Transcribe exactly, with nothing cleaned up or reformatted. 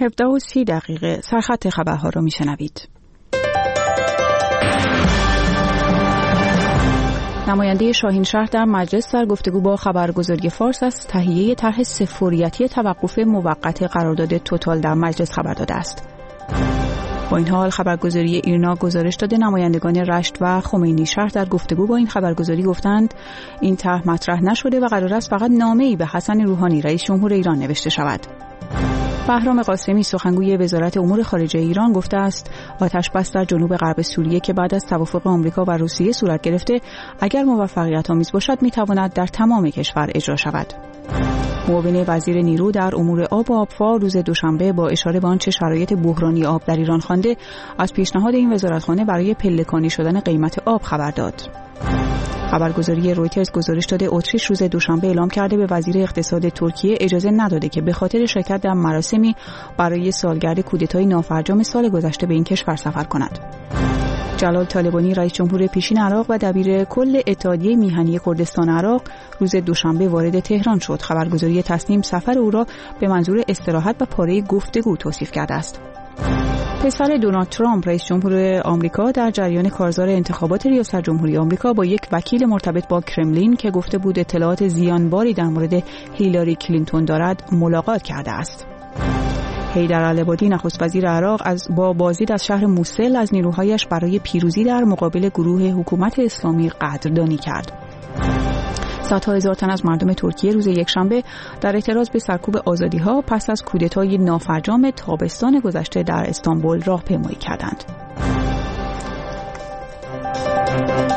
هفده و سی دقیقه سرخط خبرها رو میشنوید. نماینده شاهینشهر در مجلس در گفتگو با خبرگزاری فارس از تهیه طرح صفریتی توقف موقت قرارداد توتال در مجلس خبر داده است. با این حال خبرگزاری ایرنا گزارش داده نمایندگان رشت و خمینی شهر در گفتگو با این خبرگزاری گفتند این طرح مطرح نشده و قرار است فقط نامه‌ای به حسن روحانی رئیس جمهور ایران نوشته شود. بهرام قاسمی سخنگوی وزارت امور خارجه ایران گفته است آتش بس در جنوب غرب سوریه که بعد از توافق آمریکا و روسیه صورت گرفته اگر موفقیت آمیز باشد میتواند در تمام کشور اجرا شود. معاون وزیر نیرو در امور آب و آبفا روز دوشنبه با اشاره به آنچه شرایط بحرانی آب در ایران خوانده از پیشنهاد این وزارتخانه برای پلکانی شدن قیمت آب خبر داد. خبرگزاری رویترز گزارش داده اتریش روز دوشنبه اعلام کرده به وزیر اقتصاد ترکیه اجازه نداده که به خاطر شرکت در مراسمی برای سالگرد کودتای نافرجام سال گذشته به این کشور سفر کند. جلال طالبانی رئیس جمهور پیشین عراق و دبیر کل اتحادیه میهنی کردستان عراق روز دوشنبه وارد تهران شد. خبرگزاری تسنیم سفر او را به منظور استراحت و پاره گفتگو توصیف کرده است. پسر دونالد ترامپ رئیس جمهور آمریکا در جریان کارزار انتخابات ریاست جمهوری آمریکا با یک وکیل مرتبط با کرملین که گفته بود اطلاعات زیانباری در مورد هیلاری کلینتون دارد ملاقات کرده است. حیدر العبادی نخست وزیر عراق از با بازدید از شهر موسل از نیروهایش برای پیروزی در مقابل گروه حکومت اسلامی قدردانی کرد. صدها هزار تن از مردم ترکیه روز یکشنبه در اعتراض به سرکوب آزادی‌ها پس از کودتای نافرجام تابستان گذشته در استانبول راهپیمایی کردند.